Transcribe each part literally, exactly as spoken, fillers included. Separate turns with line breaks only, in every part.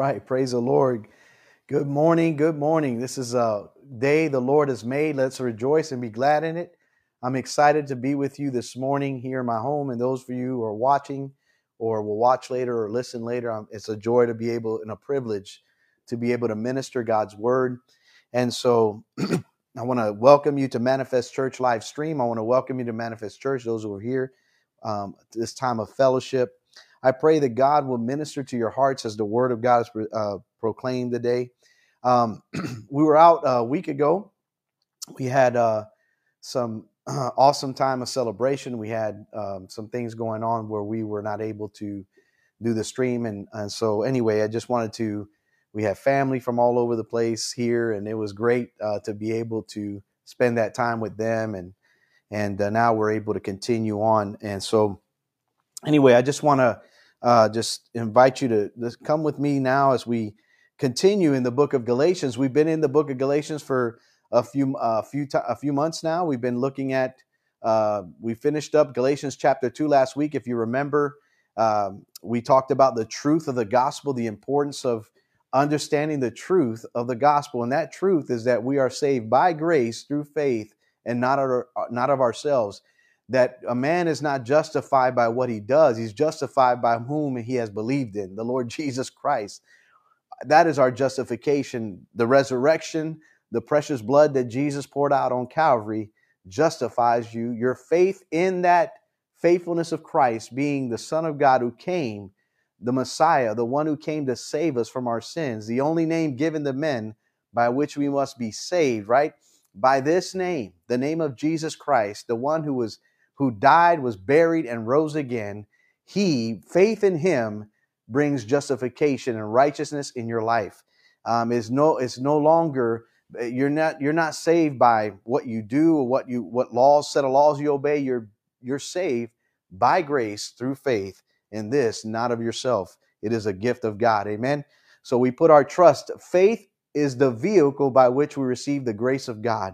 right. Praise the Lord. Good morning. Good morning. This is a day the Lord has made. Let's rejoice and be glad in it. I'm excited to be with you this morning here in my home. And those for you who are watching or will watch later or listen later, um, it's a joy to be able and a privilege to be able to minister God's word. And so I want to welcome you to Manifest Church live stream. I want to welcome you to Manifest Church, those who are here um, this time of fellowship. I pray that God will minister to your hearts as the word of God is uh, proclaimed today. Um, we were out a week ago. We had uh, some uh, awesome time of celebration. We had um, some things going on where we were not able to do the stream. And, and so anyway, I just wanted to, we have family from all over the place here, and it was great uh, to be able to spend that time with them. And, and uh, now we're able to continue on. And so anyway, I just want to uh, just invite you to just come with me now as we continue in the book of Galatians. We've been in the book of Galatians for a few a few a few months now. We've been looking at uh, we finished up Galatians chapter two last week. If you remember, um, we talked about the truth of the gospel, the importance of understanding the truth of the gospel, and that truth is that we are saved by grace through faith and not of, not of ourselves. That a man is not justified by what he does. He's justified by whom he has believed in, the Lord Jesus Christ. That is our justification. The resurrection, the precious blood that Jesus poured out on Calvary justifies you. Your faith in that faithfulness of Christ, being the Son of God who came, the Messiah, the one who came to save us from our sins, the only name given to men by which we must be saved, right? By this name, the name of Jesus Christ, the one who was who died, was buried, and rose again. He, faith in him, brings justification and righteousness in your life. Um, is no, it's no longer you're not you're not saved by what you do or what you what laws, set of laws you obey. You're you're saved by grace through faith in this, not of yourself. It is a gift of God. Amen. So we put our trust. Faith is the vehicle by which we receive the grace of God.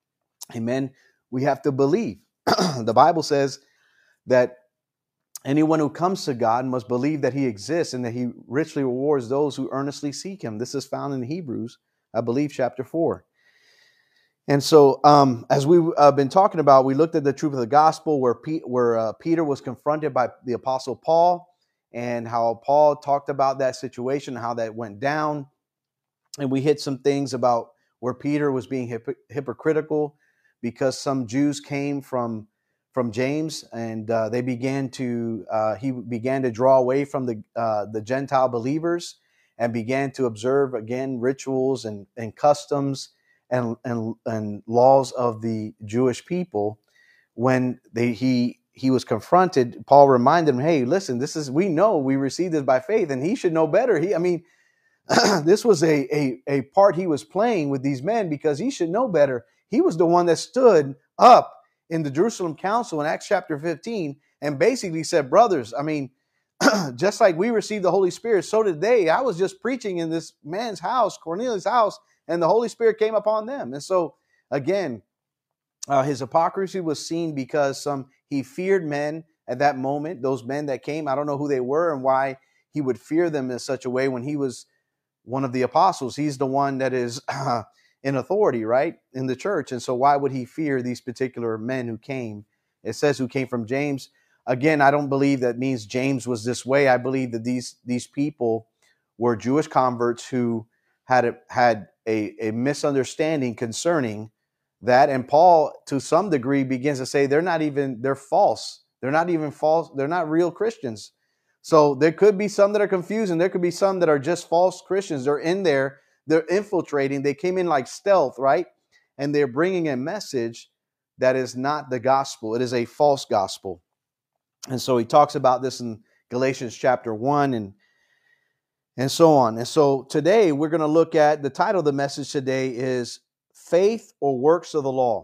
Amen. We have to believe. The Bible says that anyone who comes to God must believe that he exists and that he richly rewards those who earnestly seek him. This is found in Hebrews, I believe, chapter four. And so um, as we've uh, been talking about, we looked at the truth of the gospel where, P- where uh, Peter was confronted by the apostle Paul and how Paul talked about that situation, how that went down. And we hit some things about where Peter was being hip- hypocritical because some Jews came from from James, and uh, they began to uh, he began to draw away from the uh, the Gentile believers and began to observe again rituals and, and customs and, and and laws of the Jewish people. When they he he was confronted, Paul reminded him, "Hey, listen, this is we know we received this by faith, and he should know better." He, I mean. This was a, a, a part he was playing with these men because he should know better. He was the one that stood up in the Jerusalem Council in Acts chapter fifteen and basically said, brothers, I mean, just like we received the Holy Spirit, so did they. I was just preaching in this man's house, Cornelius' house, and the Holy Spirit came upon them. And so, again, uh, his hypocrisy was seen because some he feared men at that moment, those men that came. I don't know who they were and why he would fear them in such a way when he was one of the apostles. He's the one that is uh, in authority, right, in the church. And so why would he fear these particular men who came? It says who came from James. Again, I don't believe that means James was this way. I believe that these these people were Jewish converts who had a, had a, a misunderstanding concerning that. And Paul, to some degree, begins to say they're not even, they're false. They're not even false. They're not real Christians. So there could be some that are confused, and there could be some that are just false Christians. They're in there, they're infiltrating. They came in like stealth, right? And they're bringing a message that is not the gospel. It is a false gospel. And so he talks about this in Galatians chapter one and, and so on. And so today we're going to look at, the title of the message today is Faith or Works of the Law.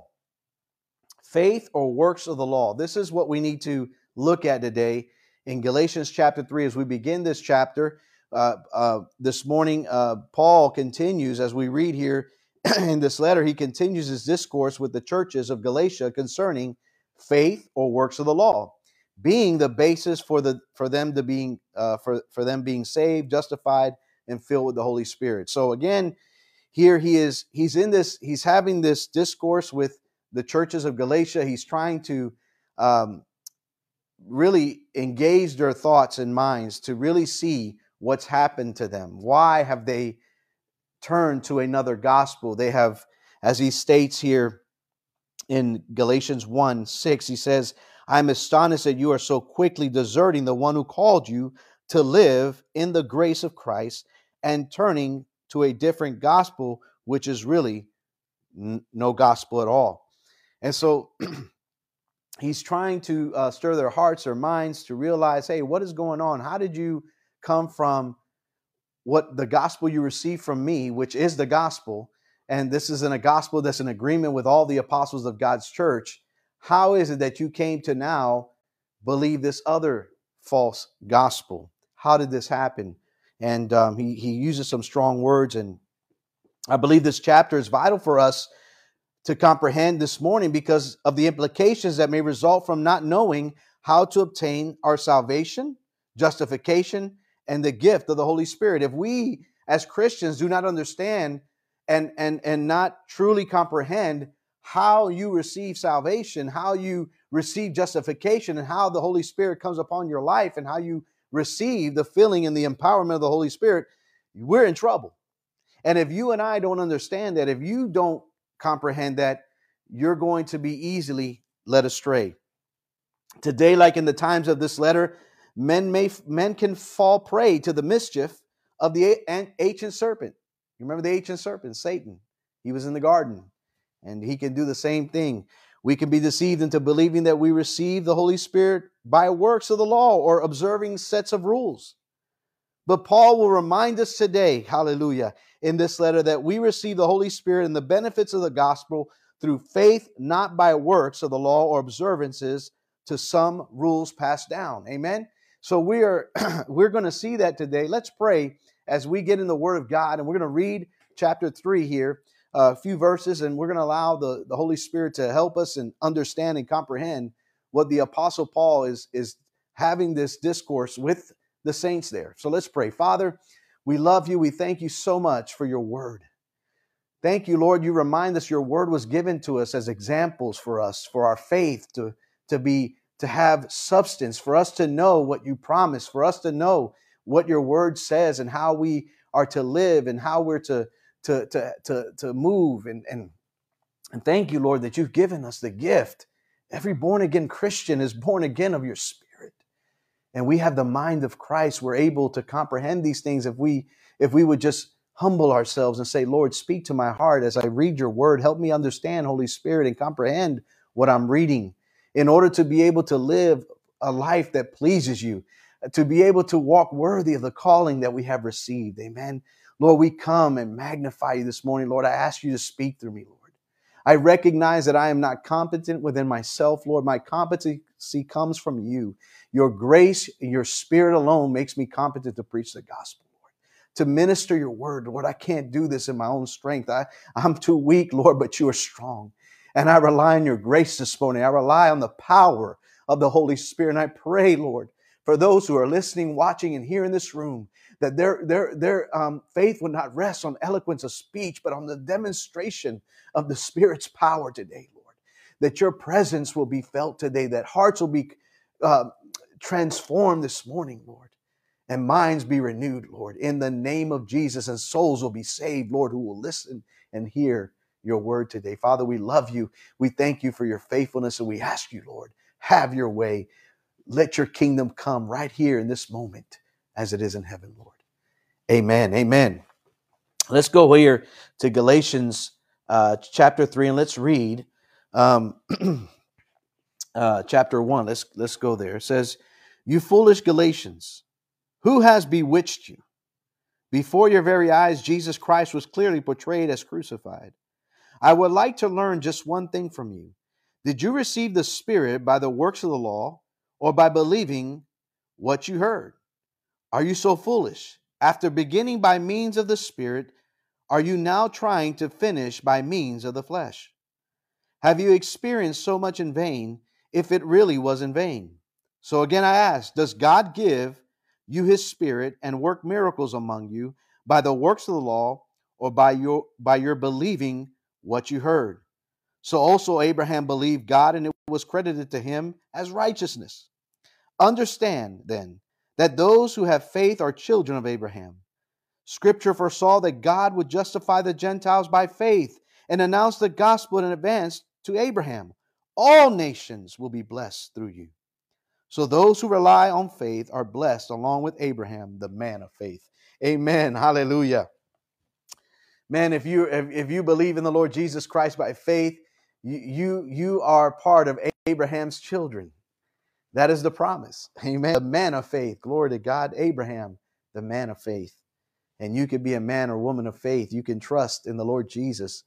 Faith or works of the law. This is what we need to look at today in Galatians chapter three. As we begin this chapter, uh, uh, this morning, uh, Paul continues, as we read here in this letter, he continues his discourse with the churches of Galatia concerning faith or works of the law, being the basis for the for them to being uh, for for them being saved, justified, and filled with the Holy Spirit. So again, here he is, he's in this, he's having this discourse with the churches of Galatia. He's trying to um, really engage their thoughts and minds to really see what's happened to them. Why have they turned to another gospel? They have, as he states here in Galatians one six, he says, I'm astonished that you are so quickly deserting the one who called you to live in the grace of Christ and turning to a different gospel, which is really n- no gospel at all. And so he's trying to uh, stir their hearts, their minds to realize, hey, what is going on? How did you come from what the gospel you received from me, which is the gospel, and this is in a gospel that's in agreement with all the apostles of God's church? How is it that you came to now believe this other false gospel? How did this happen? And um, he, he uses some strong words, and I believe this chapter is vital for us to comprehend this morning because of the implications that may result from not knowing how to obtain our salvation, justification, and the gift of the Holy Spirit. If we as Christians do not understand and, and, and not truly comprehend how you receive salvation, how you receive justification, and how the Holy Spirit comes upon your life, and how you receive the filling and the empowerment of the Holy Spirit, we're in trouble. And if you and I don't understand that, if you don't comprehend that, you're going to be easily led astray. Today, like in the times of this letter, men may men can fall prey to the mischief of the ancient serpent. You remember the ancient serpent, Satan? He was in the garden, and he can do the same thing. We can be deceived into believing that we receive the Holy Spirit by works of the law or observing sets of rules. But Paul will remind us today, hallelujah, in this letter that we receive the Holy Spirit and the benefits of the gospel through faith, not by works of the law or observances to some rules passed down. Amen. So we are we're going to see that today. Let's pray as we get in the Word of God, and we're going to read chapter three here, uh, a few verses, and we're going to allow the, the Holy Spirit to help us and understand and comprehend what the Apostle Paul is, is having this discourse with the saints there. So let's pray. Father, we love you. We thank you so much for your word. Thank you, Lord. You remind us your word was given to us as examples for us, for our faith to, to be, to have substance, for us to know what you promised, for us to know what your word says and how we are to live and how we're to, to, to, to, to move. And, and, and thank you, Lord, that you've given us the gift. Every born again Christian is born again of your Spirit. And we have the mind of Christ. We're able to comprehend these things if we if we would just humble ourselves and say, Lord, speak to my heart as I read your word. Help me understand, Holy Spirit, and comprehend what I'm reading in order to be able to live a life that pleases you, to be able to walk worthy of the calling that we have received. Amen. Lord, we come and magnify you this morning. Lord, I ask you to speak through me, Lord. I recognize that I am not competent within myself, Lord. My competency comes from you. Your grace, your Spirit alone makes me competent to preach the gospel, Lord, to minister your word. Lord, I can't do this in my own strength. I, I'm too weak, Lord, but you are strong. And I rely on your grace this morning. I rely on the power of the Holy Spirit. And I pray, Lord, for those who are listening, watching, and here in this room, that their, their, their um, faith would not rest on eloquence of speech, but on the demonstration of the Spirit's power today, Lord. That your presence will be felt today, that hearts will be uh, transformed this morning, Lord, and minds be renewed, Lord, in the name of Jesus, and souls will be saved, Lord, who will listen and hear your word today. Father, we love you. We thank you for your faithfulness, and we ask you, Lord, have your way. Let your kingdom come right here in this moment as it is in heaven, Lord. Amen. Amen. Let's go here to Galatians uh, chapter three, and let's read um, uh, chapter one. Let's, let's go there. It says, you foolish Galatians, who has bewitched you? Before your very eyes, Jesus Christ was clearly portrayed as crucified. I would like to learn just one thing from you. Did you receive the Spirit by the works of the law or by believing what you heard? Are you so foolish? After beginning by means of the Spirit, are you now trying to finish by means of the flesh? Have you experienced so much in vain if it really was in vain? So again I ask, does God give you his Spirit and work miracles among you by the works of the law, or by your by your believing what you heard. So also Abraham believed God, and it was credited to him as righteousness. Understand then that those who have faith are children of Abraham. Scripture foresaw that God would justify the Gentiles by faith and announce the gospel in advance to Abraham. All nations will be blessed through you. So those who rely on faith are blessed along with Abraham, the man of faith. Amen. Hallelujah. Man, if you if, if you believe in the Lord Jesus Christ by faith, you, you you are part of Abraham's children. That is the promise. Amen. The man of faith. Glory to God. Abraham, the man of faith. And you can be a man or woman of faith. You can trust in the Lord Jesus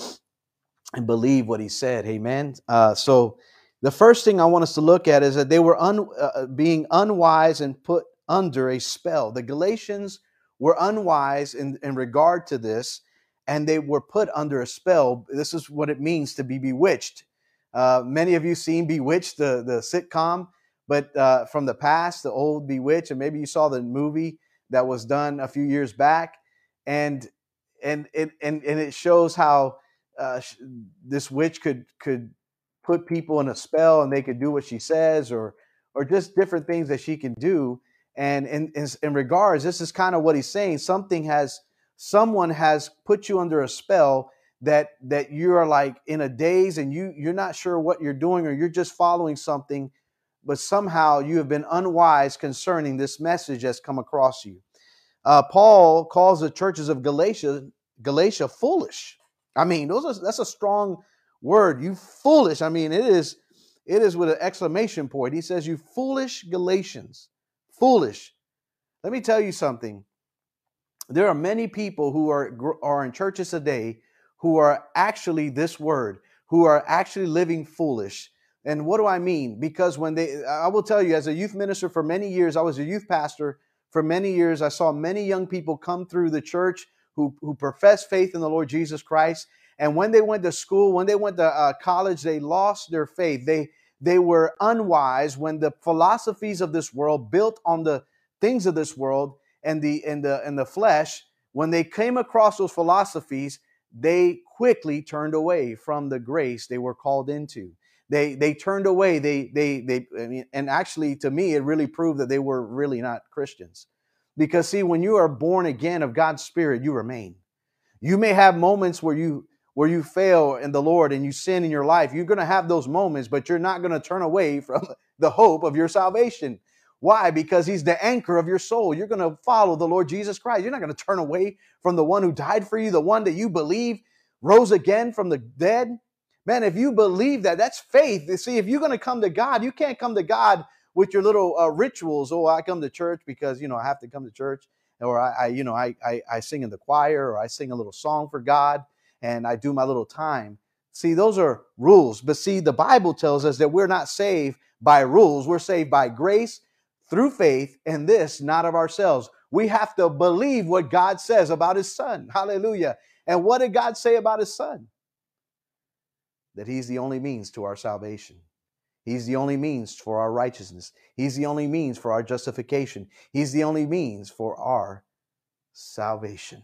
and believe what he said. Amen. Uh, so the first thing I want us to look at is that they were un, uh, being unwise and put under a spell. The Galatians were unwise in, in regard to this, and they were put under a spell. This is what it means to be bewitched. Uh, many of you seen Bewitched, the, the sitcom, but uh, from the past, the old Bewitched, and maybe you saw the movie that was done a few years back, and and it and, and it shows how uh, this witch could could put people in a spell, and they could do what she says, or or just different things that she can do. And in in, in regards, this is kind of what he's saying. Something has someone has put you under a spell that that you are like in a daze, and you you're not sure what you're doing, or you're just following something, but somehow you have been unwise concerning this message that's come across you. Uh, Paul calls the churches of Galatia Galatia foolish. I mean, those are, that's a strong word. You foolish. I mean, it is it is with an exclamation point. He says, "You foolish Galatians, foolish." Let me tell you something. There are many people who are are in churches today who are actually this word, who are actually living foolish. And what do I mean? Because when they, I will tell you, as a youth minister for many years, I was a youth pastor for many years. I saw many young people come through the church who, who profess faith in the Lord Jesus Christ. And when they went to school, when they went to uh, college, they lost their faith. They, they were unwise when the philosophies of this world, built on the things of this world and the, and the, and the flesh, when they came across those philosophies, they quickly turned away from the grace they were called into. They they turned away. They they they I mean, and actually, to me, it really proved that they were really not Christians. Because see, when you are born again of God's Spirit, you remain. You may have moments where you where you fail in the Lord and you sin in your life. You're going to have those moments, but you're not going to turn away from the hope of your salvation. Why? Because he's the anchor of your soul. You're going to follow the Lord Jesus Christ. You're not going to turn away from the one who died for you, the one that you believe rose again from the dead. Man, if you believe that, that's faith. You see, if you're going to come to God, you can't come to God with your little uh, rituals. Oh, I come to church because, you know, I have to come to church. Or I, I you know, I, I, I sing in the choir, or I sing a little song for God, and I do my little time. See, those are rules. But see, the Bible tells us that we're not saved by rules. We're saved by grace through faith, and this not of ourselves. We have to believe what God says about his son. Hallelujah. And what did God say about his son? That he's the only means to our salvation. He's the only means for our righteousness. He's the only means for our justification. He's the only means for our salvation.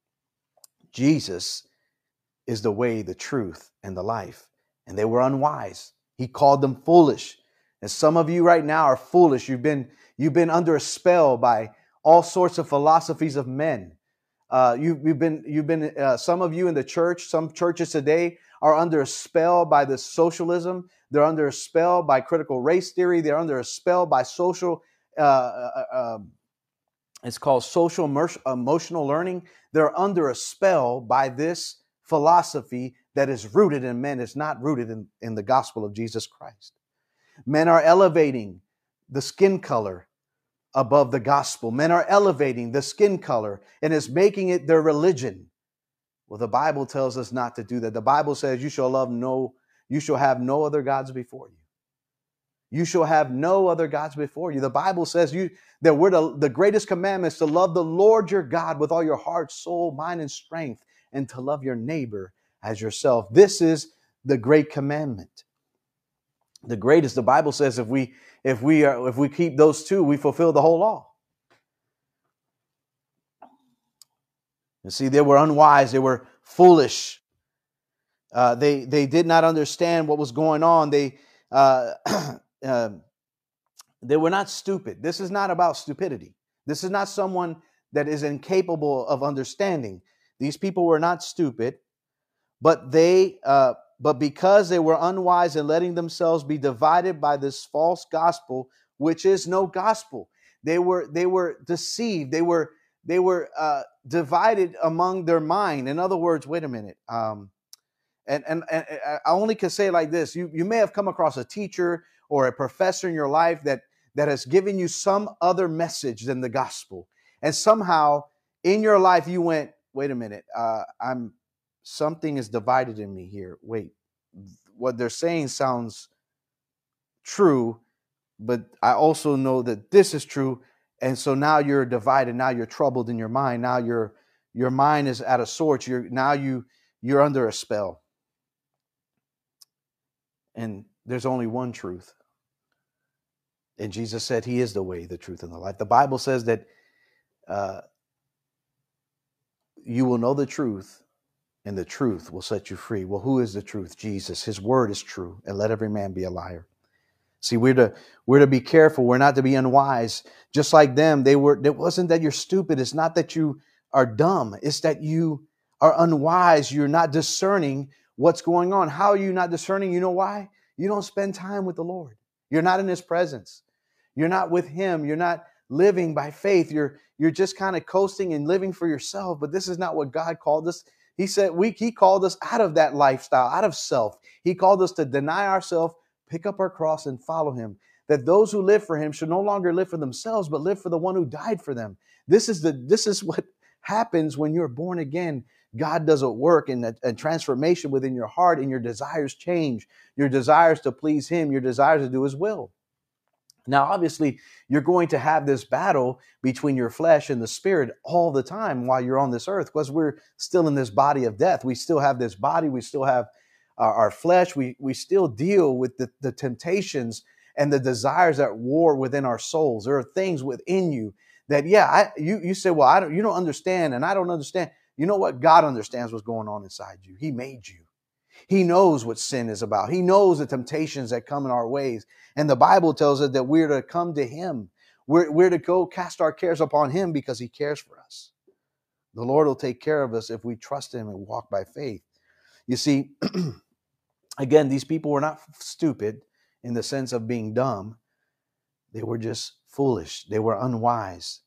Jesus is the way, the truth, and the life. And they were unwise. He called them foolish. And some of you right now are foolish. You've been, you've been under a spell by all sorts of philosophies of men. Uh, you, you've been, you've been. Uh, some of you in the church, some churches today are under a spell by this socialism. They're under a spell by critical race theory. They're under a spell by social. Uh, uh, uh, it's called social emotional learning. They're under a spell by this philosophy that is rooted in men. It's not rooted in, in the gospel of Jesus Christ. Men are elevating the skin color above the gospel. Men are elevating the skin color and is making it their religion. Well, the Bible tells us not to do that. The Bible says you shall love no, you shall have no other gods before you. You shall have no other gods before you. The Bible says you that we're the, the greatest commandment is to love the Lord your God with all your heart, soul, mind, and strength, and to love your neighbor as yourself. This is the great commandment. The greatest, the Bible says, if we if we are if we keep those two, we fulfill the whole law. You see, they were unwise. They were foolish. Uh, they they did not understand what was going on. They uh, uh, they were not stupid. This is not about stupidity. This is not someone that is incapable of understanding. These people were not stupid, but they uh, but because they were unwise and letting themselves be divided by this false gospel, which is no gospel. They were they were deceived. They were they were uh, divided among their mind. In other words, wait a minute. Um, and, and and I only can say it like this: you you may have come across a teacher or a professor in your life that that has given you some other message than the gospel, and somehow in your life you went, wait a minute, uh, I'm something is divided in me here. Wait, what they're saying sounds true, but I also know that this is true. And so now you're divided. Now you're troubled in your mind. Now your your mind is out of sorts. You're now you you're under a spell. And there's only one truth. And Jesus said he is the way, the truth, and the life. The Bible says that uh, you will know the truth, and the truth will set you free. Well, who is the truth? Jesus. His word is true, and let every man be a liar. See, we're to we're to be careful. We're not to be unwise. Just like them, they were. It wasn't that you're stupid. It's not that you are dumb. It's that you are unwise. You're not discerning what's going on. How are you not discerning? You know why? You don't spend time with the Lord. You're not in his presence. You're not with him. You're not living by faith. You're you're just kind of coasting and living for yourself. But this is not what God called us. He said we he called us out of that lifestyle, out of self. He called us to deny ourselves, pick up our cross, and follow him. That those who live for him should no longer live for themselves, but live for the one who died for them. This is the this is what happens when you're born again. God does a work and a, a transformation within your heart, and your desires change. Your desires to please him, your desires to do his will. Now, obviously, you're going to have this battle between your flesh and the spirit all the time while you're on this earth, because we're still in this body of death. We still have this body. We still have our, our flesh. We, we still deal with the, the temptations and the desires at war within our souls. There are things within you that, yeah, I, you, you say, well, I don't, you don't understand, and I don't understand. You know what? God understands what's going on inside you. He made you. He knows what sin is about. He knows the temptations that come in our ways. And the Bible tells us that we're to come to him. We're, we're to go cast our cares upon him because he cares for us. The Lord will take care of us if we trust him and walk by faith. You see, again, these people were not stupid in the sense of being dumb. They were just foolish. They were unwise.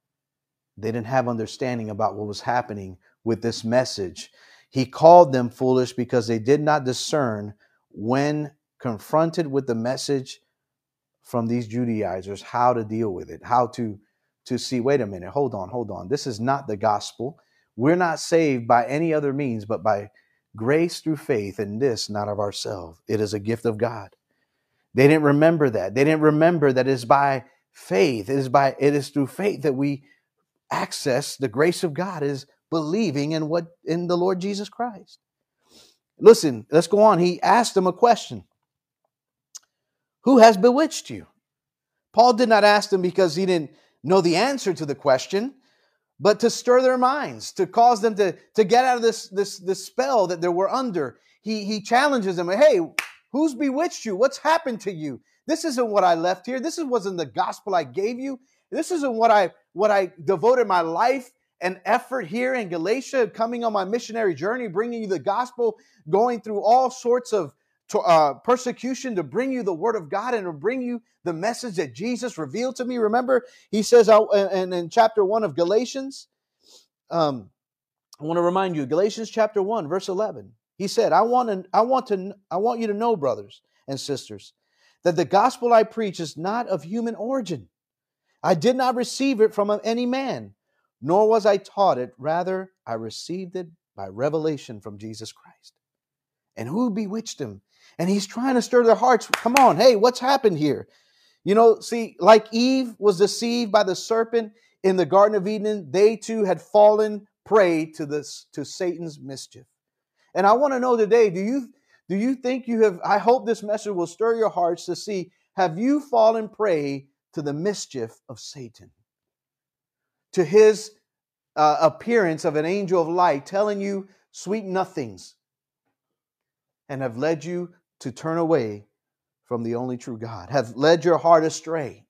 They didn't have understanding about what was happening with this message. He called them foolish because they did not discern when confronted with the message from these Judaizers, how to deal with it, how to, to see, wait a minute, hold on, hold on. This is not the gospel. We're not saved by any other means, but by grace through faith, and this not of ourselves. It is a gift of God. They didn't remember that. They didn't remember that it is by faith. It is by, it is through faith that we access the grace of God, is believing in what in the Lord Jesus Christ. Listen, let's go on. He asked them a question. Who has bewitched you? Paul did not ask them because he didn't know the answer to the question, but to stir their minds, to cause them to, to get out of this, this, this spell that they were under. He, he challenges them. Hey, who's bewitched you? What's happened to you? This isn't what I left here. This wasn't the gospel I gave you. This isn't what I what I devoted my life and effort here in Galatia, coming on my missionary journey, bringing you the gospel, going through all sorts of uh, persecution to bring you the word of God and to bring you the message that Jesus revealed to me. Remember, he says uh, in, in chapter one of Galatians, um, I want to remind you, Galatians chapter one, verse eleven. He said, I want to, I want to, I want you to know, brothers and sisters, that the gospel I preach is not of human origin. I did not receive it from any man, nor was I taught it. Rather, I received it by revelation from Jesus Christ. And who bewitched him? And he's trying to stir their hearts. Come on, hey, what's happened here? You know, see, like Eve was deceived by the serpent in the Garden of Eden, they too had fallen prey to this, to Satan's mischief. And I want to know today, do you, do you think you have, I hope this message will stir your hearts to see, have you fallen prey to the mischief of Satan, to his uh, appearance of an angel of light telling you sweet nothings and have led you to turn away from the only true God, have led your heart astray.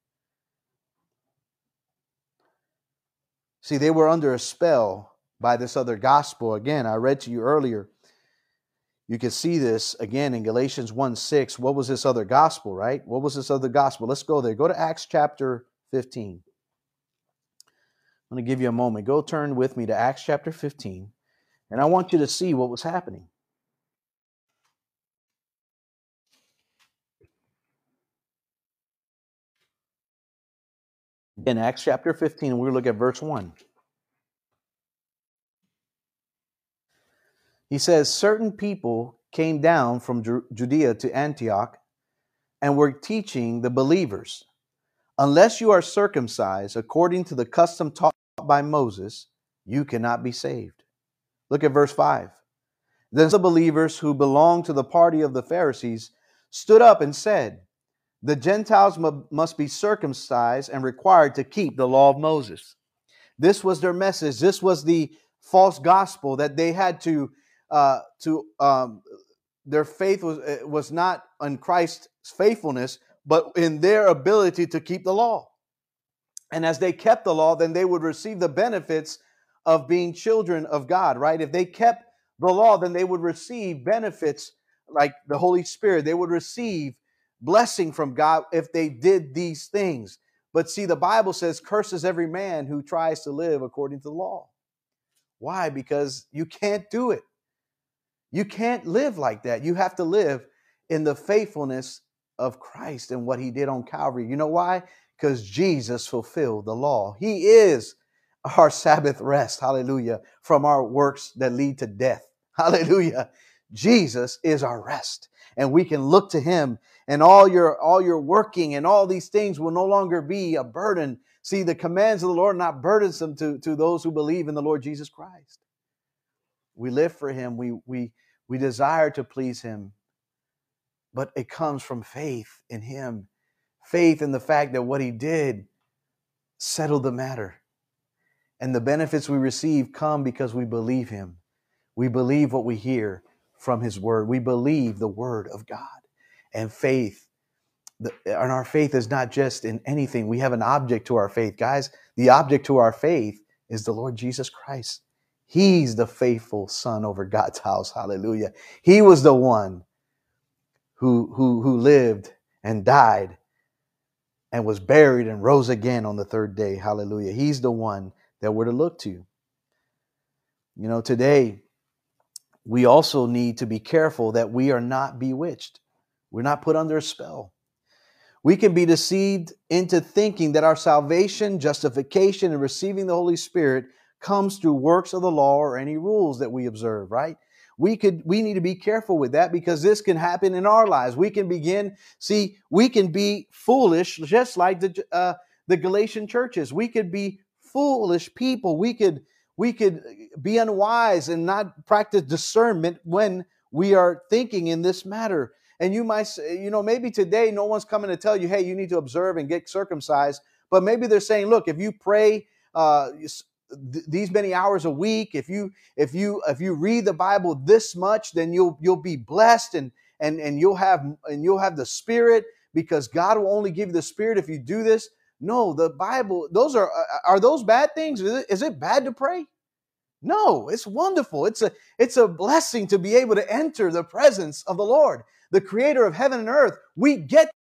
See, they were under a spell by this other gospel. Again, I read to you earlier. You can see this again in Galatians one six. What was this other gospel, right? What was this other gospel? Let's go there. Go to Acts chapter fifteen. I'm going to give you a moment. Go turn with me to Acts chapter fifteen. And I want you to see what was happening. In Acts chapter fifteen, we're going to look at verse one. He says, certain people came down from Judea to Antioch and were teaching the believers, unless you are circumcised according to the custom taught by Moses, you cannot be saved. Look at verse five. Then the believers who belonged to the party of the Pharisees stood up and said, the Gentiles must be circumcised and required to keep the law of Moses. This was their message. This was the false gospel that they had to, uh, to um, their faith was, was not in Christ's faithfulness, but in their ability to keep the law. And as they kept the law, then they would receive the benefits of being children of God, right? If they kept the law, then they would receive benefits like the Holy Spirit. They would receive blessing from God if they did these things. But see, the Bible says, curses every man who tries to live according to the law. Why? Because you can't do it. You can't live like that. You have to live in the faithfulness of Christ and what he did on Calvary. You know why? Because Jesus fulfilled the law. He is our Sabbath rest. Hallelujah. From our works that lead to death. Hallelujah. Jesus is our rest. And we can look to him, and all your all your working and all these things will no longer be a burden. See, the commands of the Lord are not burdensome to, to those who believe in the Lord Jesus Christ. We live for him. We, we, we desire to please him. But it comes from faith in him. Faith in the fact that what he did settled the matter. And the benefits we receive come because we believe him. We believe what we hear from his word. We believe the word of God. And faith, the, and our faith is not just in anything. We have an object to our faith. Guys, the object to our faith is the Lord Jesus Christ. He's the faithful son over God's house. Hallelujah. He was the one who, who, who lived and died and was buried and rose again on the third day. Hallelujah. He's the one that we're to look to. You know, today, we also need to be careful that we are not bewitched. We're not put under a spell. We can be deceived into thinking that our salvation, justification, and receiving the Holy Spirit comes through works of the law or any rules that we observe, right? We could, we need to be careful with that, because this can happen in our lives. We can begin, see, we can be foolish, just like the, uh, the Galatian churches. We could be foolish people. We could, we could be unwise and not practice discernment when we are thinking in this matter. And you might say, you know, maybe today no one's coming to tell you, hey, you need to observe and get circumcised. But maybe they're saying, look, if you pray uh, th- these many hours a week, if you if you if you read the Bible this much, then you'll you'll be blessed and and and you'll have and you'll have the Spirit, because God will only give you the Spirit if you do this. No, the Bible, those are are those bad things? Is it, is it bad to pray? No, it's wonderful. It's a, it's a blessing to be able to enter the presence of the Lord, the creator of heaven and earth. We get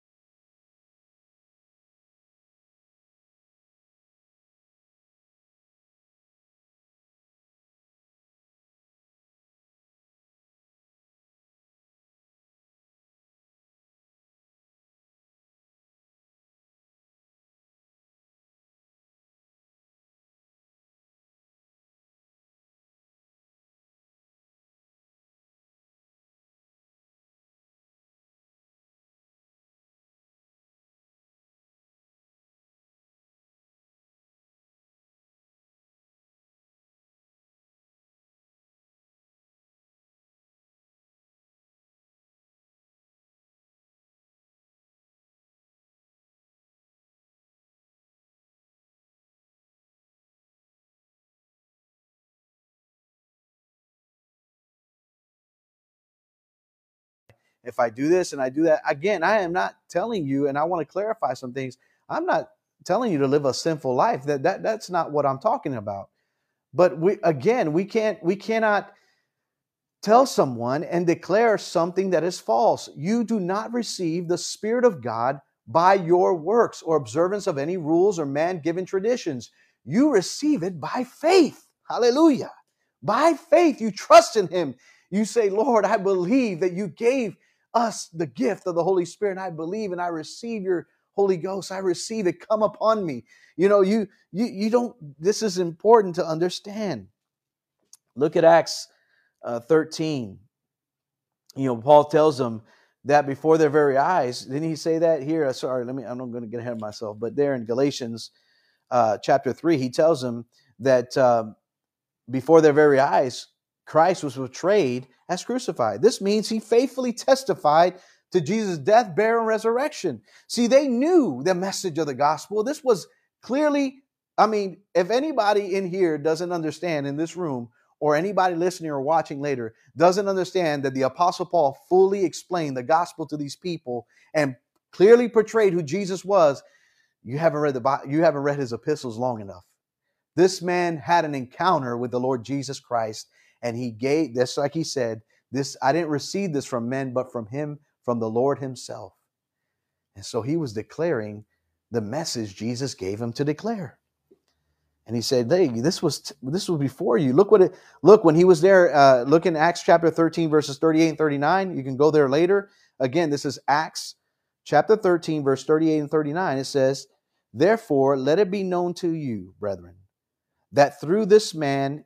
if I do this and I do that. Again, I am not telling you, and I want to clarify some things. I'm not telling you to live a sinful life. That, that that's not what I'm talking about. But we again, we can't we cannot tell someone and declare something that is false. You do not receive the Spirit of God by your works or observance of any rules or man-given traditions. You receive it by faith. Hallelujah. By faith, you trust in Him. You say, Lord, I believe that you gave us the gift of the Holy Spirit. And I believe and I receive your Holy Ghost. I receive it. Come upon me. You know, you, you, you don't, this is important to understand. Look at Acts uh, thirteen. You know, Paul tells them that before their very eyes. Didn't he say that here? Sorry, let me, I'm not going to get ahead of myself. But there in Galatians uh, chapter three, he tells them that um, before their very eyes, Christ was portrayed as crucified. This means he faithfully testified to Jesus' death, burial, and resurrection. See, they knew the message of the gospel. This was clearly, I mean, if anybody in here doesn't understand in this room, or anybody listening or watching later doesn't understand that the Apostle Paul fully explained the gospel to these people and clearly portrayed who Jesus was, you haven't read the Bible, you haven't read his epistles long enough. This man had an encounter with the Lord Jesus Christ, and he gave this, like he said, this, I didn't receive this from men, but from him, from the Lord himself. And so he was declaring the message Jesus gave him to declare. And he said, "Hey, this was this was before you. Look what it look when he was there. Uh, look in Acts chapter thirteen, verses thirty-eight and thirty-nine. You can go there later. Again, this is Acts chapter thirteen, verse thirty-eight and thirty-nine. It says, "Therefore, let it be known to you, brethren, that through this man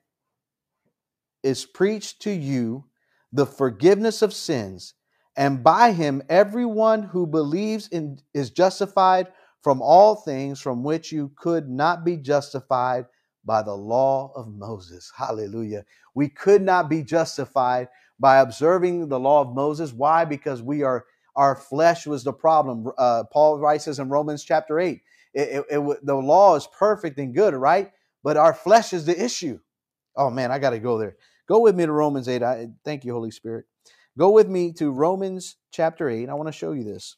is preached to you the forgiveness of sins, and by him everyone who believes in is justified from all things from which you could not be justified by the law of Moses." Hallelujah. We could not be justified by observing the law of Moses. Why? Because we are, our flesh was the problem. Uh, Paul writes this in Romans chapter eight. It, it, it, the law is perfect and good, right? But our flesh is the issue. Oh man, I got to go there. Go with me to Romans eight. I, thank you, Holy Spirit. Go with me to Romans chapter eight. I want to show you this.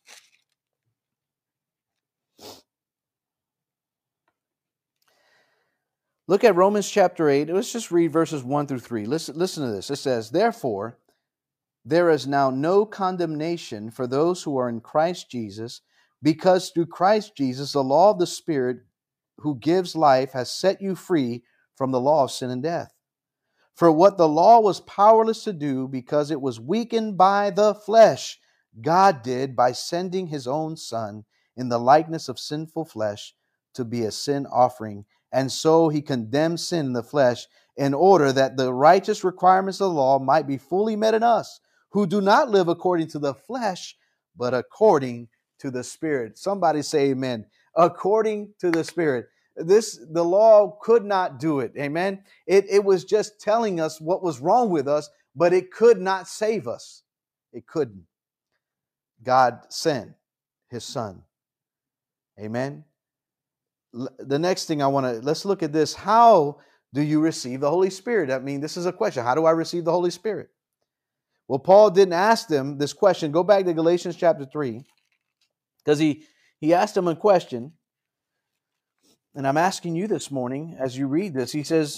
Look at Romans chapter eight. Let's just read verses one through three. Listen, listen to this. It says, "Therefore, there is now no condemnation for those who are in Christ Jesus, because through Christ Jesus, the law of the Spirit who gives life has set you free from the law of sin and death. For what the law was powerless to do because it was weakened by the flesh, God did by sending his own Son in the likeness of sinful flesh to be a sin offering. And so he condemned sin in the flesh in order that the righteous requirements of the law might be fully met in us, who do not live according to the flesh, but according to the Spirit." Somebody say amen. According to the Spirit. This, the law could not do it. Amen. It, it was just telling us what was wrong with us, but it could not save us. It couldn't. God sent his Son. Amen. The next thing I want to, let's look at this. How do you receive the Holy Spirit? I mean, this is a question. How do I receive the Holy Spirit? Well, Paul didn't ask them this question. Go back to Galatians chapter three, because he, he asked them a question. And I'm asking you this morning, as you read this, he says,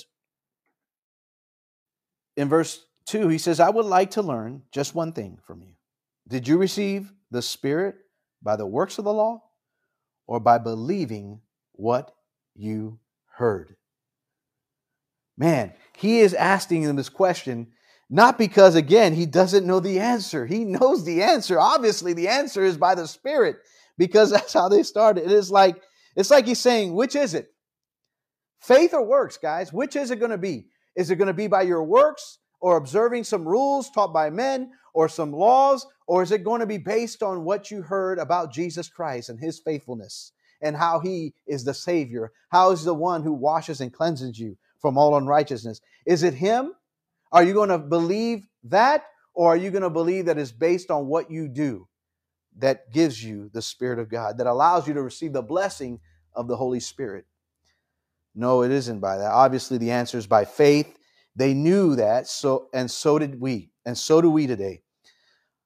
in verse two, he says, "I would like to learn just one thing from you. Did you receive the Spirit by the works of the law, or by believing what you heard?" Man, he is asking them this question, not because, again, he doesn't know the answer. He knows the answer. Obviously, the answer is by the Spirit, because that's how they started. It is like, it's like he's saying, which is it? Faith or works, guys? Which is it going to be? Is it going to be by your works, or observing some rules taught by men, or some laws? Or is it going to be based on what you heard about Jesus Christ and his faithfulness, and how he is the Savior? How is the one who washes and cleanses you from all unrighteousness? Is it him? Are you going to believe that? Or are you going to believe that it's based on what you do that gives you the Spirit of God, that allows you to receive the blessing of the Holy Spirit? No, it isn't by that. Obviously, the answer is by faith. They knew that, so and so did we, and so do we today.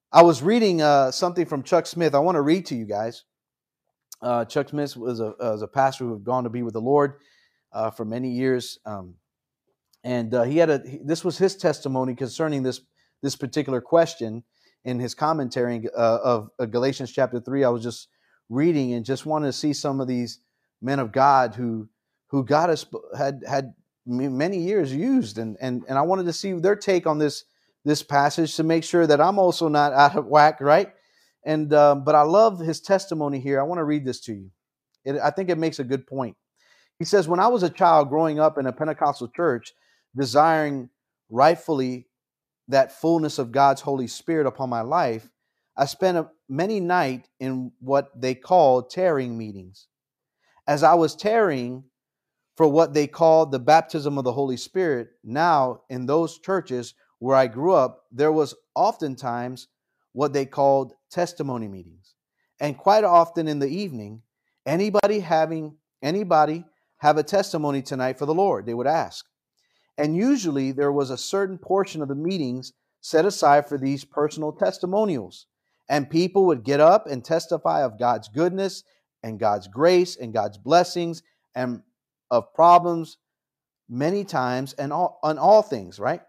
I was reading uh, something from Chuck Smith. I want to read to you guys. Uh, Chuck Smith was a, was a pastor who had gone to be with the Lord uh, for many years. Um, and uh, he had a, this was his testimony concerning this, this particular question in his commentary uh, of uh, Galatians chapter three. I was just reading and just wanted to see some of these men of God who, who God has, had, had many years used. And, and, and I wanted to see their take on this, this passage to make sure that I'm also not out of whack, right? And um, but I love his testimony here. I want to read this to you. It, I think it makes a good point. He says, when I was a child growing up in a Pentecostal church, desiring rightfully that fullness of God's Holy Spirit upon my life, I spent a, many nights in what they called tarrying meetings. As I was tarrying for what they called the baptism of the Holy Spirit, now in those churches where I grew up, there was oftentimes what they called testimony meetings. And quite often in the evening, anybody having anybody have a testimony tonight for the Lord, they would ask. And usually there was a certain portion of the meetings set aside for these personal testimonials. And people would get up and testify of God's goodness and God's grace and God's blessings and of problems many times and all, on all things, right?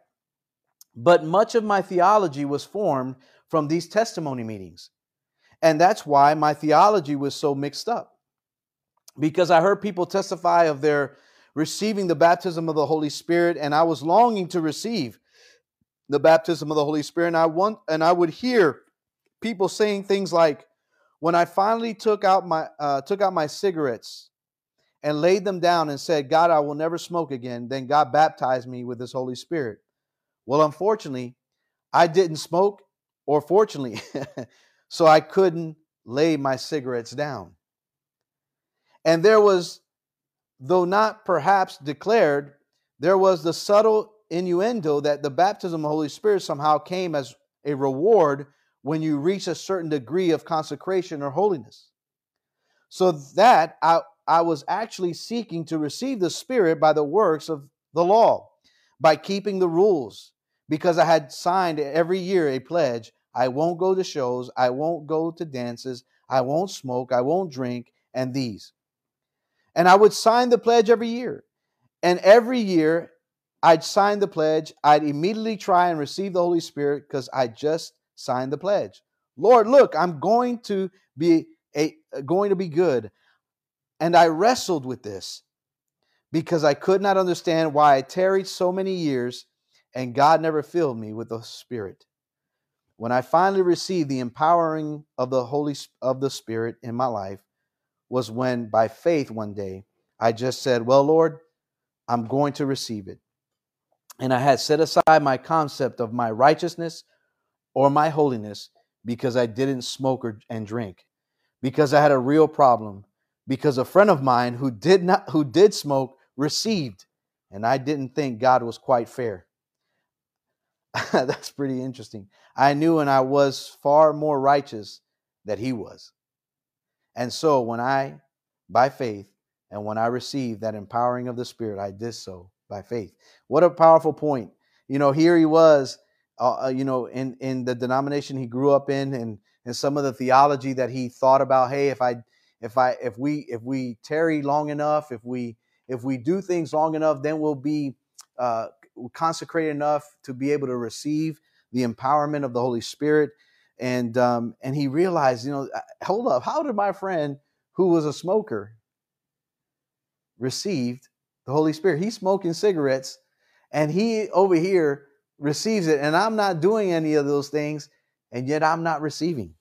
But much of my theology was formed from these testimony meetings. And that's why my theology was so mixed up. Because I heard people testify of their receiving the baptism of the Holy Spirit, and I was longing to receive the baptism of the Holy Spirit. And I want, and I would hear people saying things like, when I finally took out my uh, took out my cigarettes and laid them down and said, God, I will never smoke again, then God baptized me with His Holy Spirit. Well, unfortunately, I didn't smoke, or fortunately, so I couldn't lay my cigarettes down. And there was, though not perhaps declared, there was the subtle innuendo that the baptism of the Holy Spirit somehow came as a reward when you reach a certain degree of consecration or holiness. So that I, I was actually seeking to receive the Spirit by the works of the law, by keeping the rules, because I had signed every year a pledge. I won't go to shows. I won't go to dances. I won't smoke. I won't drink. And these. And I would sign the pledge every year. And every year I'd sign the pledge. I'd immediately try and receive the Holy Spirit because I just signed the pledge. Lord, look, I'm going to be a, going to be good. And I wrestled with this because I could not understand why I tarried so many years and God never filled me with the Spirit. When I finally received the empowering of the Holy of the Spirit in my life was when by faith one day I just said, well, Lord, I'm going to receive it. And I had set aside my concept of my righteousness or my holiness because I didn't smoke or, and drink, because I had a real problem, because a friend of mine who did not, who did smoke received, and I didn't think God was quite fair. That's pretty interesting. I knew and I was far more righteous than he was. And so when I, by faith, and when I received that empowering of the Spirit, I did so by faith. What a powerful point. You know, here he was, uh, you know, in, in the denomination he grew up in, and, and some of the theology that he thought about, hey, if I, if I, if we, if we tarry long enough, if we, if we do things long enough, then we'll be uh, consecrated enough to be able to receive the empowerment of the Holy Spirit. And um, and he realized, you know, hold up, how did my friend who was a smoker received the Holy Spirit? He's smoking cigarettes and he over here receives it. And I'm not doing any of those things. And yet I'm not receiving.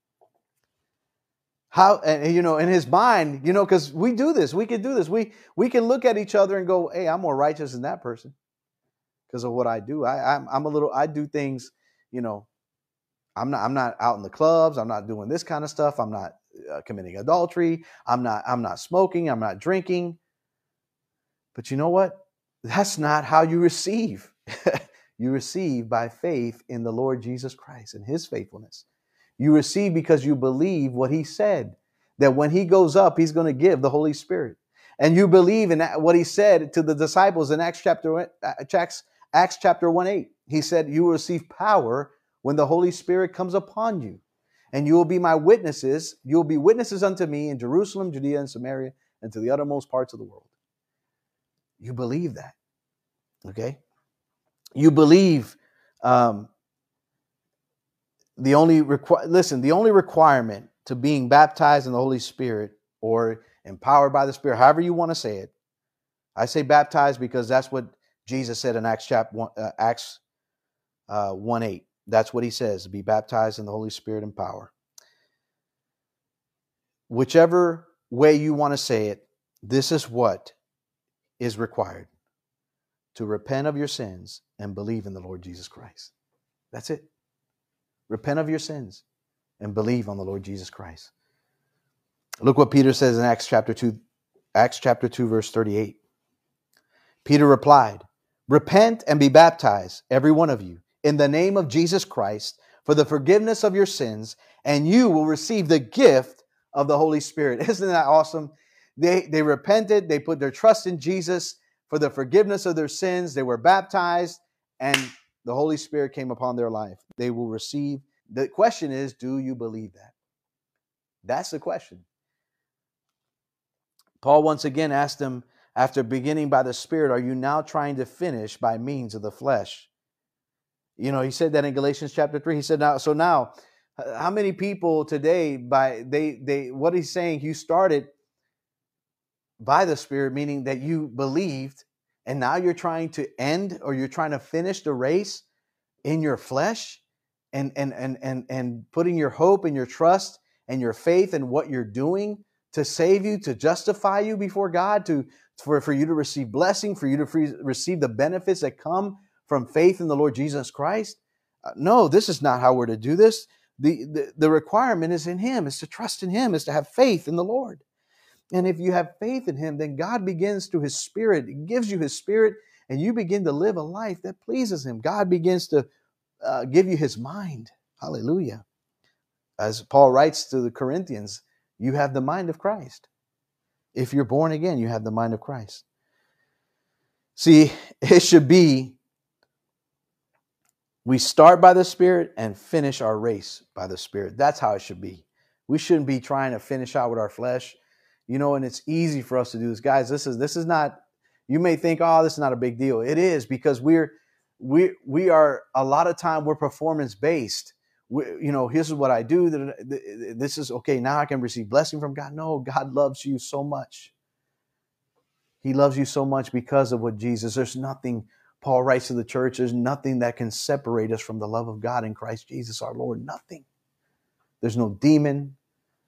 How, and you know, in his mind, you know, because we do this, we can do this. We we can look at each other and go, hey, I'm more righteous than that person because of what I do. I I'm, I'm a little, I do things, you know, I'm not, I'm not out in the clubs. I'm not doing this kind of stuff. I'm not uh, committing adultery. I'm not, I'm not smoking. I'm not drinking. But you know what? That's not how you receive. You receive by faith in the Lord Jesus Christ and His faithfulness. You receive because you believe what He said, that when He goes up, He's going to give the Holy Spirit. And you believe in what He said to the disciples in Acts chapter, Acts, Acts chapter one eight. He said, you will receive power when the Holy Spirit comes upon you. And you will be my witnesses. You will be witnesses unto me in Jerusalem, Judea, and Samaria, and to the uttermost parts of the world. You believe that. Okay? You believe um, the only requ- listen, the only requirement to being baptized in the Holy Spirit or empowered by the Spirit, however you want to say it. I say baptized because that's what Jesus said in Acts chapter one, uh, Acts uh, one eight. That's what he says, be baptized in the Holy Spirit and power. Whichever way you want to say it, this is what is required: to repent of your sins and believe in the Lord Jesus Christ. That's it. Repent of your sins and believe on the Lord Jesus Christ. Look what Peter says in Acts chapter two, Acts chapter two, verse thirty-eight. Peter replied, repent and be baptized, every one of you, in the name of Jesus Christ, for the forgiveness of your sins, and you will receive the gift of the Holy Spirit. Isn't that awesome? They, they repented. They put their trust in Jesus for the forgiveness of their sins. They were baptized, and the Holy Spirit came upon their life. They will receive. The question is, do you believe that? That's the question. Paul once again asked them, after beginning by the Spirit, are you now trying to finish by means of the flesh? You know, he said that in Galatians chapter three. He said, now, so now, how many people today, by they, they, what he's saying, you started by the Spirit, meaning that you believed, and now you're trying to end, or you're trying to finish the race in your flesh, and, and, and, and, and putting your hope and your trust and your faith in what you're doing to save you, to justify you before God, to for, for you to receive blessing, for you to free, receive the benefits that come from faith in the Lord Jesus Christ. Uh, no, this is not how we're to do this. The, the, the requirement is in Him, is to trust in Him, is to have faith in the Lord. And if you have faith in Him, then God begins through His Spirit. He gives you His Spirit, and you begin to live a life that pleases Him. God begins to uh, give you His mind. Hallelujah. As Paul writes to the Corinthians, you have the mind of Christ. If you're born again, you have the mind of Christ. See, it should be, we start by the Spirit and finish our race by the Spirit. That's how it should be. We shouldn't be trying to finish out with our flesh. You know, and it's easy for us to do this. Guys, this is this is not, you may think, oh, this is not a big deal. It is, because we're we we are a lot of time we're performance based. We, you know, here's what I do. This is okay. Now I can receive blessing from God. No, God loves you so much. He loves you so much because of what Jesus. There's nothing, Paul writes to the church, there's nothing that can separate us from the love of God in Christ Jesus our Lord. Nothing. There's no demon,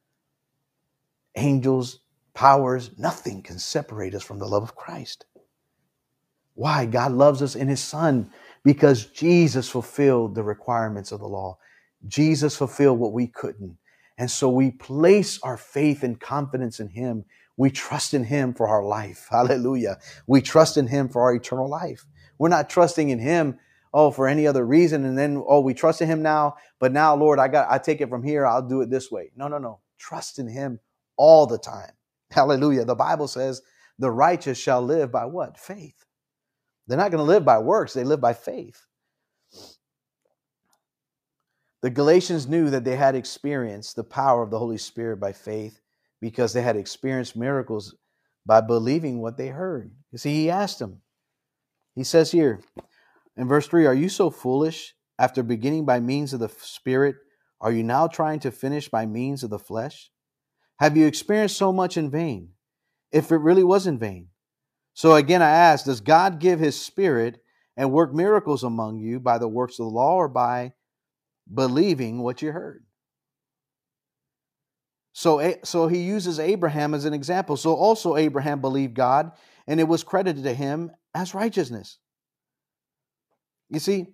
angels, powers. Nothing can separate us from the love of Christ. Why? God loves us in His Son, because Jesus fulfilled the requirements of the law. Jesus fulfilled what we couldn't. And so we place our faith and confidence in Him. We trust in Him for our life. Hallelujah. We trust in Him for our eternal life. We're not trusting in Him, oh, for any other reason. And then, oh, we trust in Him now, but now, Lord, I got, I take it from here. I'll do it this way. No, no, no. Trust in Him all the time. Hallelujah. The Bible says the righteous shall live by what? Faith. They're not going to live by works. They live by faith. The Galatians knew that they had experienced the power of the Holy Spirit by faith, because they had experienced miracles by believing what they heard. You see, he asked them. He says here in verse three, are you so foolish? After beginning by means of the Spirit, are you now trying to finish by means of the flesh? Have you experienced so much in vain? If it really was in vain. So again, I ask, does God give His Spirit and work miracles among you by the works of the law, or by believing what you heard? So, so he uses Abraham as an example. So also Abraham believed God, and it was credited to him as righteousness. You see,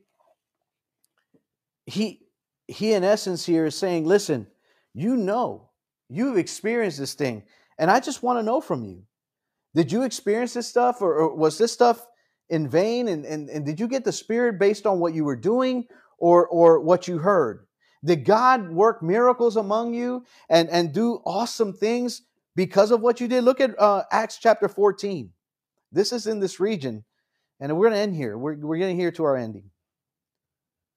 he, he in essence here is saying, listen, you know, you've experienced this thing, and I just want to know from you. Did you experience this stuff, or, or was this stuff in vain? And, and, and did you get the Spirit based on what you were doing, or, or what you heard? Did God work miracles among you and, and do awesome things because of what you did? Look at uh, Acts chapter fourteen. This is in this region, and we're going to end here. We're, we're getting here to our ending.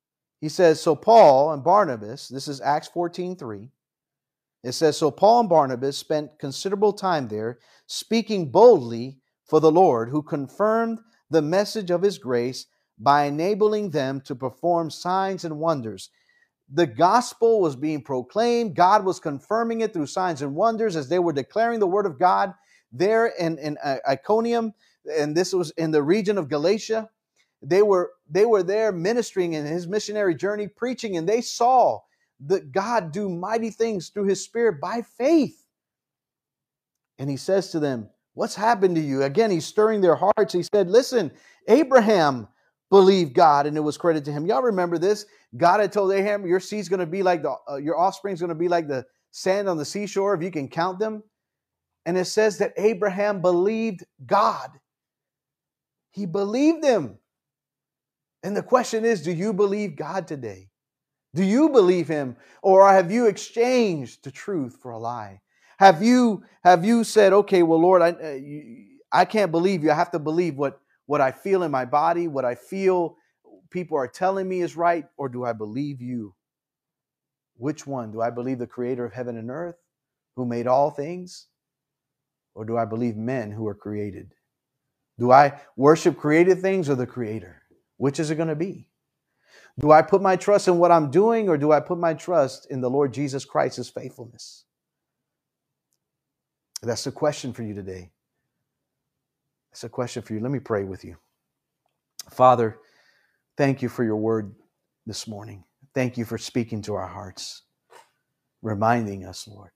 He says, so Paul and Barnabas, this is Acts fourteen three. It says, so Paul and Barnabas spent considerable time there, speaking boldly for the Lord, who confirmed the message of his grace by enabling them to perform signs and wonders. The gospel was being proclaimed. God was confirming it through signs and wonders as they were declaring the word of God there in, in Iconium. And this was in the region of Galatia. They were, they were there ministering in his missionary journey, preaching, and they saw that God do mighty things through his Spirit by faith. And he says to them, what's happened to you? Again, he's stirring their hearts. He said, listen, Abraham believed God and it was credited to him. Y'all remember this? God had told Abraham, your seed's going to be like the, uh, your offspring's going to be like the sand on the seashore if you can count them. And it says that Abraham believed God. He believed him. And the question is, do you believe God today? Do you believe him, or have you exchanged the truth for a lie? Have you have you said, okay, well, Lord, I uh, you, I can't believe you. I have to believe what, what I feel in my body, what I feel people are telling me is right, or do I believe you? Which one? Do I believe the creator of heaven and earth who made all things? Or do I believe men who are created? Do I worship created things or the creator? Which is it going to be? Do I put my trust in what I'm doing, or do I put my trust in the Lord Jesus Christ's faithfulness? That's the question for you today. That's a question for you. Let me pray with you. Father, thank you for your word this morning. Thank you for speaking to our hearts, reminding us, Lord,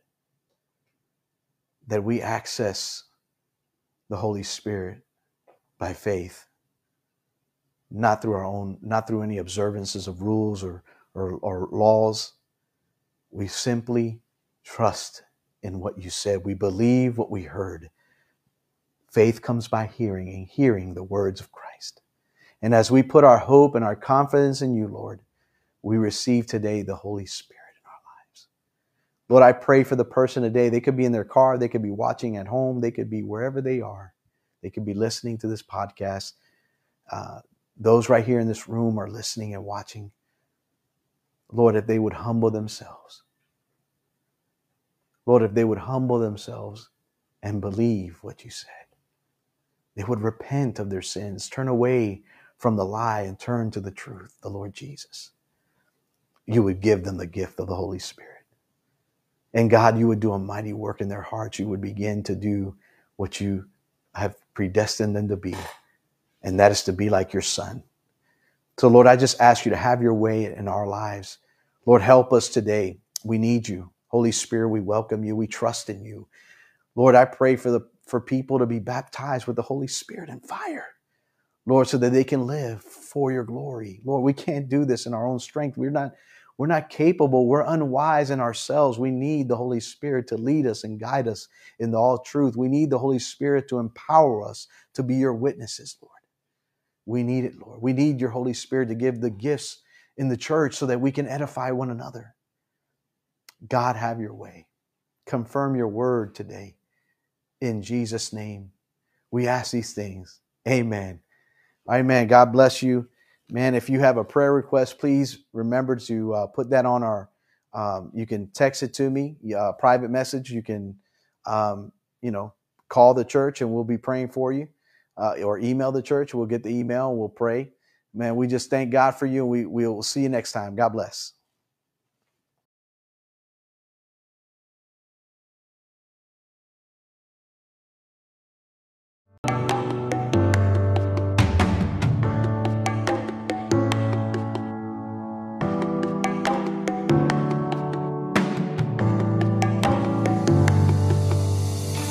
that we access the Holy Spirit by faith, not through our own, not through any observances of rules or, or, or laws. We simply trust in what you said. We believe what we heard. Faith comes by hearing, and hearing the words of Christ. And as we put our hope and our confidence in you, Lord, we receive today the Holy Spirit in our lives. Lord, I pray for the person today. They could be in their car. They could be watching at home. They could be wherever they are. They could be listening to this podcast. Uh, those right here in this room are listening and watching. Lord, if they would humble themselves. Lord, if they would humble themselves and believe what you said. They would repent of their sins, turn away from the lie and turn to the truth, the Lord Jesus. You would give them the gift of the Holy Spirit. And God, you would do a mighty work in their hearts. You would begin to do what you have predestined them to be. And that is to be like your Son. So Lord, I just ask you to have your way in our lives. Lord, help us today. We need you. Holy Spirit, we welcome you. We trust in you. Lord, I pray for the for people to be baptized with the Holy Spirit and fire. Lord, so that they can live for your glory. Lord, we can't do this in our own strength. We're not, we're not capable. We're unwise in ourselves. We need the Holy Spirit to lead us and guide us in all truth. We need the Holy Spirit to empower us to be your witnesses, Lord. We need it, Lord. We need your Holy Spirit to give the gifts in the church so that we can edify one another. God, have your way. Confirm your word today. In Jesus' name, we ask these things. Amen. Amen. God bless you. Man, if you have a prayer request, please remember to uh, put that on our, um, you can text it to me, uh, private message. You can, um, you know, call the church and we'll be praying for you, uh, or email the church. We'll get the email and we'll pray. Man, we just thank God for you. We, we'll see you next time. God bless.